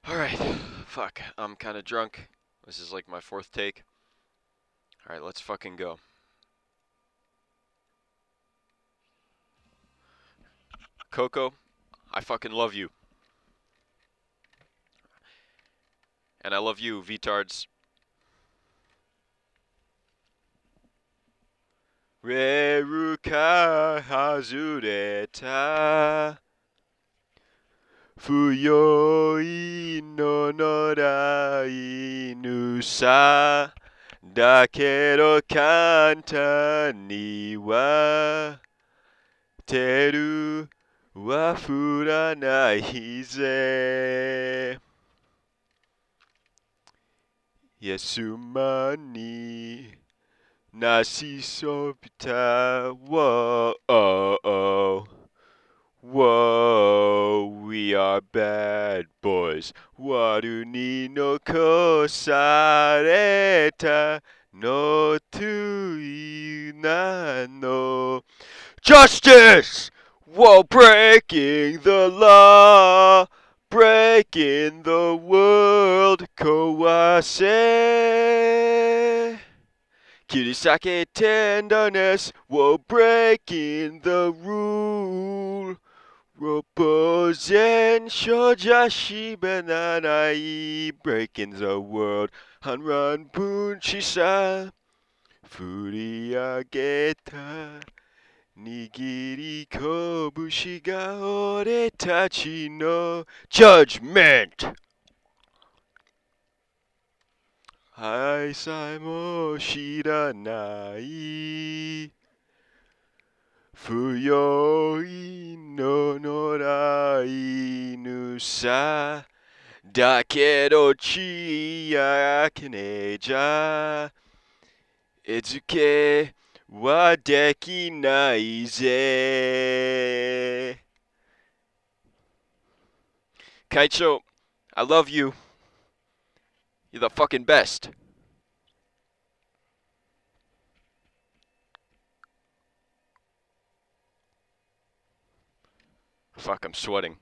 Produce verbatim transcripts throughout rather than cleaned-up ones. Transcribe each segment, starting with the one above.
Alright, fuck, I'm kinda drunk. This is like my fourth take. Alright, let's fucking go. Coco, I fucking love you. And I love you, V-tards. Reru ka hazureta Fuyoi no norai nu sa Dakedo kanta ni wa Teru wa furanai ze Yasuma ni Nasi sobita Whoa oh oh Whoa, we are bad boys. Waru ni no kosareta no tui na no justice! Whoa, breaking the law, breaking the world, kowase. Kirisake tenderness, whoa, breaking the rule. Ropozen shojashi bananai, breaking the world. Hanran bunchisa, furiageta. Nigiri kobushi ga ore tachi no judgment. Haisai mo shiranai. Fuyoi no norai nu sa. Dakedo chiake ne ja. Itsuke wa dekinai ze. Kaicho, I love you. You're the fucking best. Fuck, I'm sweating.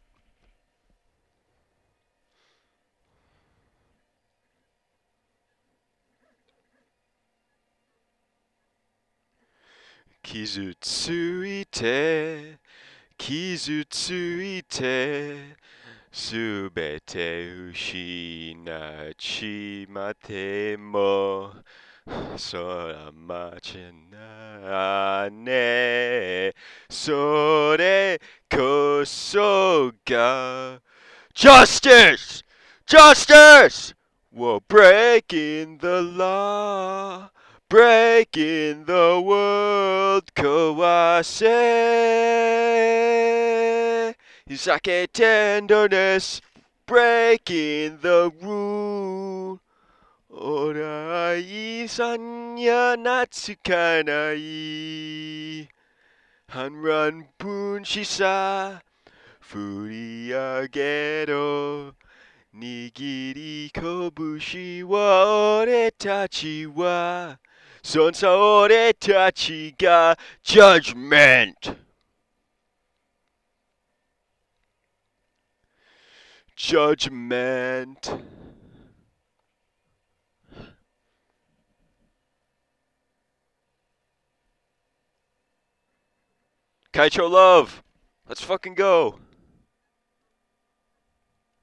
Kizu tsuite, kizu tsuite, subete ushinachimatte mo, sora machina ne, sore koso ga justice! Justice! We're breaking the law, breaking the world, kawase. Isake tenderness, breaking the rule. Orai sanya natsukanai. Hanran bunshisa, furiagedo. Nigiri kobushi wa ore tachi wa Sonsa ore tachi ga judgment. Judgment. Kaicho love. Let's fucking go.